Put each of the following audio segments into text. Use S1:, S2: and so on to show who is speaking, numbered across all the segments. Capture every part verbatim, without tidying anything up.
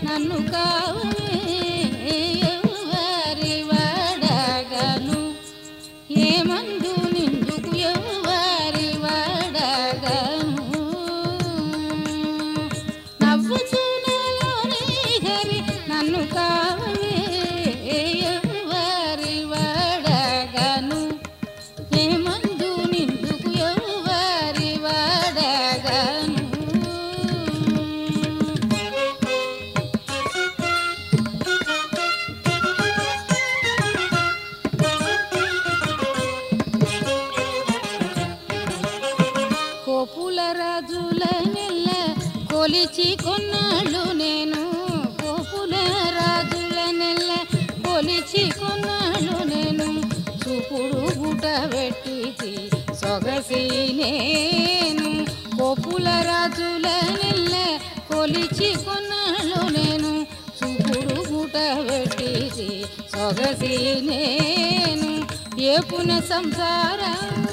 S1: నన్ను కావరి వాడగను ఏమందు నిందుకు ఎవరి వాడగను నవ్వుచునలోని హరి నన్ను కావరి వాడగను ఏమందు నిందుకు ఎవరి వాడగను కోపుల రాజుల నెల్ల కొలిచి కొన్నాళ్ళు నేను కోపుల రాజుల నెల్ల కొలిచి కొన్నాళ్ళు నేను చూపుడు గుట పెట్టి సొగసి నేను కోపుల రాజుల నెల్ల కొలిచి కొన్నాళ్ళు నేను చూపుడు గుట పెట్టి సొగసి నేను ఏపున సంసారమున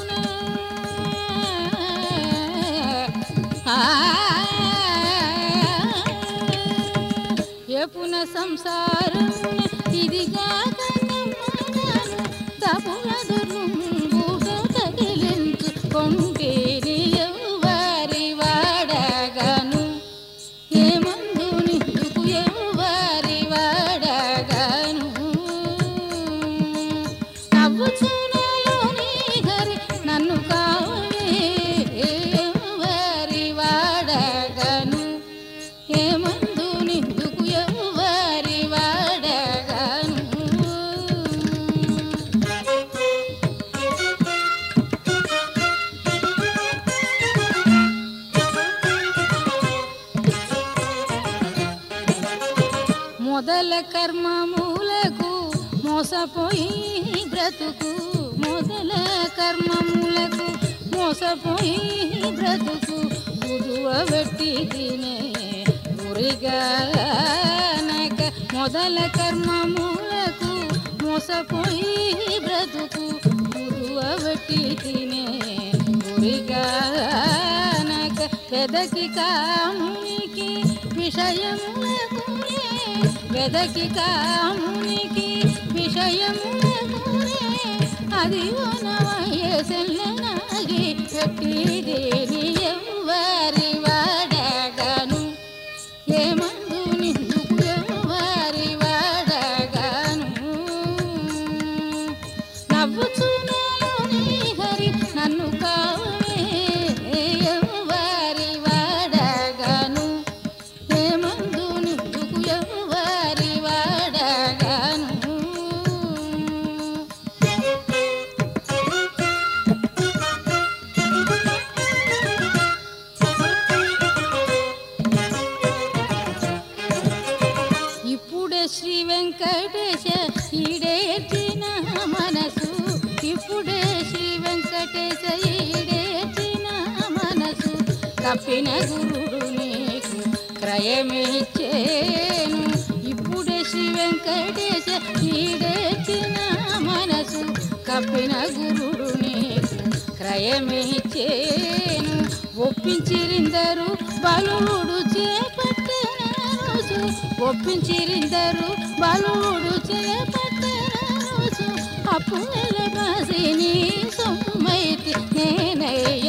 S1: ఏపున సంసారం ఇదిగా కన్నమ్మను తపుల దుర్ముంగుతో తగిలించు కొంటేని ఎవరి వాడగను ఏమందు నిందుకు ఎవరి వాడగను నవ్వుచునలోని హరి నన్ను కావే ఎవరి వాడగను ఏమందు నిందుకు ఎవరి వాడగను మొదల కర్మములకు మోసపోయి బ్రతుకు మొదల కర్మములకు మోసపోయి బ్రతుకు బుధువ పెట్టి తినే గురిగానక మొదల కర్మములకు మోసపోయి బ్రతుకు బుధువ పెట్టి తినే గురిగానక వెదకి కామునికి విషయములకునే వెదకి కామునికి విషయములకునే అది వనవయసెల్లనాగి పెట్టిదేని ఎవరి వాడగను ఏమందు నిందుకు ఎవరి వాడగను నవ్వుచునలోని హరి నన్ను కావే ఎవరి వాడగను ఏమందు నిందుకు ఎవరి వాడగను ఇప్పుడే శ్రీ వెంకటేశ ఈడేర్చిన మనసు ఇప్పుడే శ్రీ వెంకటేశ ఈడేర్చిన మనసు తప్పిన గురుడు నీకు క్రయమిచ్చేను ఇప్పుడే శ్రీ వెంకటేశ ఈడేర్చిన మనసు కప్పిన గురుడు నీకు క్రయమిచ్చేను ఒప్పించిరిందరు బలుడు చేపట్టిన రోజు ఒప్పించిరిందరు బలుడు చేపట్టిన రోజు అప్పుల బాసి నీ సొమ్మైతి నేనయ్య